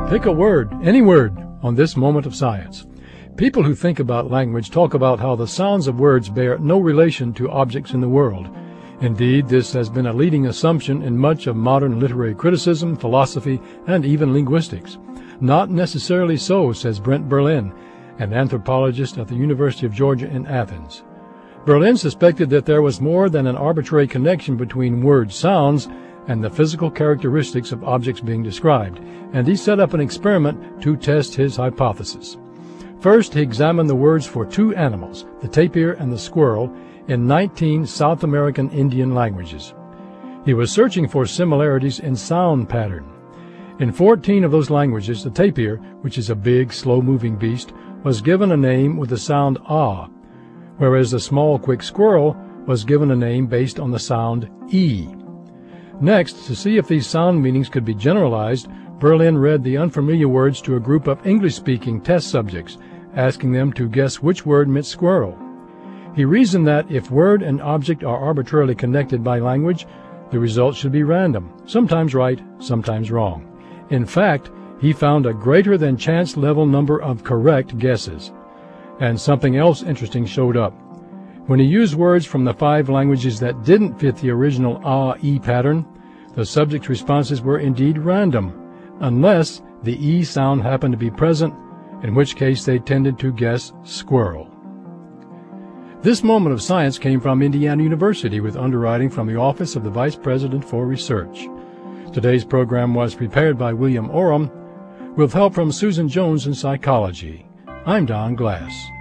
Pick a word, any word, on this moment of science. People who think about language talk about how the sounds of words bear no relation to objects in the world. Indeed, this has been a leading assumption in much of modern literary criticism, philosophy, and even linguistics. Not necessarily so, says Brent Berlin, an anthropologist at the University of Georgia in Athens. Berlin suspected that there was more than an arbitrary connection between word sounds and the physical characteristics of objects being described, and he set up an experiment to test his hypothesis. First, he examined the words for two animals, the tapir and the squirrel, in 19 South American Indian languages. He was searching for similarities in sound pattern. In 14 of those languages, the tapir, which is a big, slow-moving beast, was given a name with the sound ah, whereas the small, quick squirrel was given a name based on the sound e. Next, to see if these sound meanings could be generalized, Berlin read the unfamiliar words to a group of English-speaking test subjects, asking them to guess which word meant squirrel. He reasoned that if word and object are arbitrarily connected by language, the results should be random, sometimes right, sometimes wrong. In fact, he found a greater than chance level number of correct guesses. And something else interesting showed up. When he used words from the 5 languages that didn't fit the original ah-e pattern, the subject's responses were indeed random, unless the e sound happened to be present, in which case they tended to guess squirrel. This moment of science came from Indiana University with underwriting from the Office of the Vice President for Research. Today's program was prepared by William Oram with help from Susan Jones in psychology. I'm Don Glass.